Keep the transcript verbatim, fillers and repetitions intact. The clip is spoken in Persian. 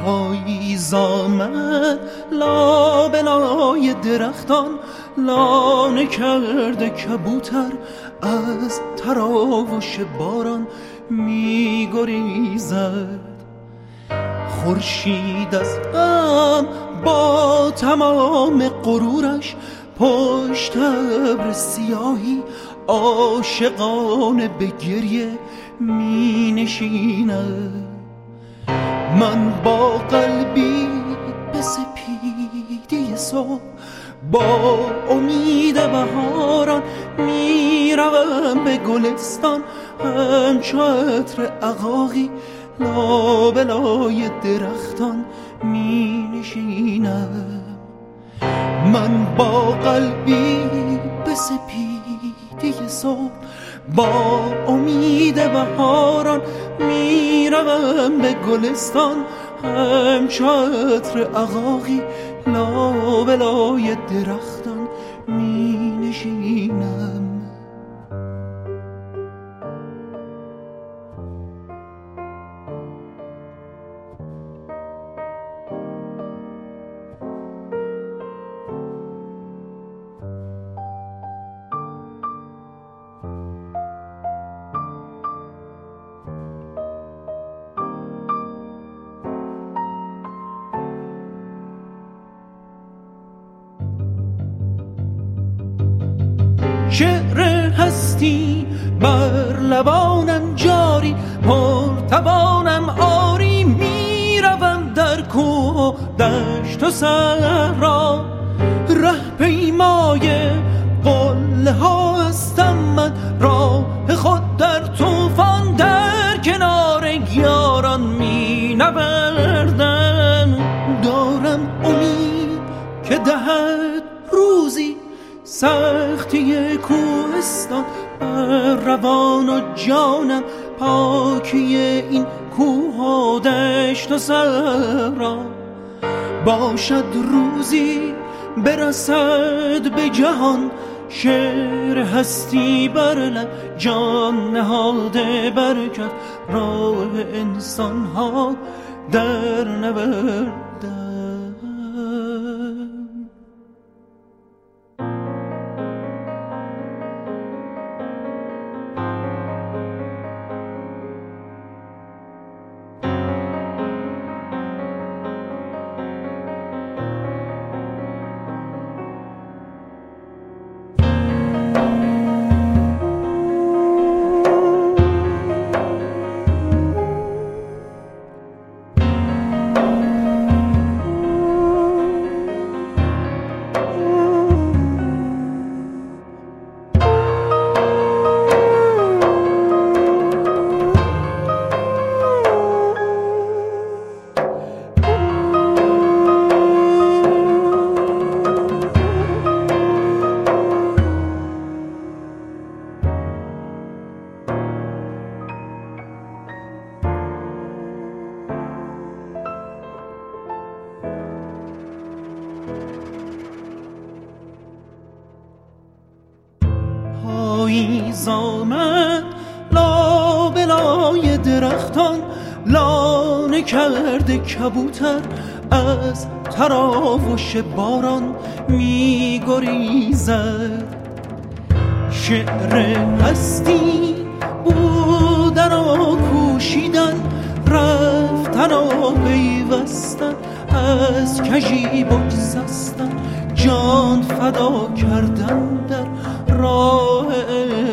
پاییز آمد لابلای درختان، لانه کرده کبوتر از تراوش باران می گریزد. خورشید از غم با تمام غرورش پشت ابر سیاهی عاشقانه به گریه می نشیند. من با قلبی به سپیدی صبح با امید بهاران می روم به گلستان، همچو عطر عقاقی لابلای درختان می نشینم. من با قلبی به سپیدی صبح با امید بهاران می روم به گلستان، همچو عطر عقاقی لابلای درختان می نشینم. شعر هستی بر لبانم جاری، پرتوانم آری، میروم در کوه و دشت و صحرا. ره پیمای قله ها هستم من، راه خود در طوفان در کنار یاران می نوردم. دارم امید که دهد روزی سختی کوهستان بر روان و جانم، پاکی این کوه و دشت و صحرا. باشد روزی برسد به جهان شعر هستی بر لب، جان نهاده برکت راه انسان ها در نوردم. پاییز آمد لابلای درختان، لانه کرده کبوتر از تراوش باران می گریزد. شعر هستی بودن و کوشیدن، رفتن و پیوستن، از کژی بگسستن، جان فدا کردن در راه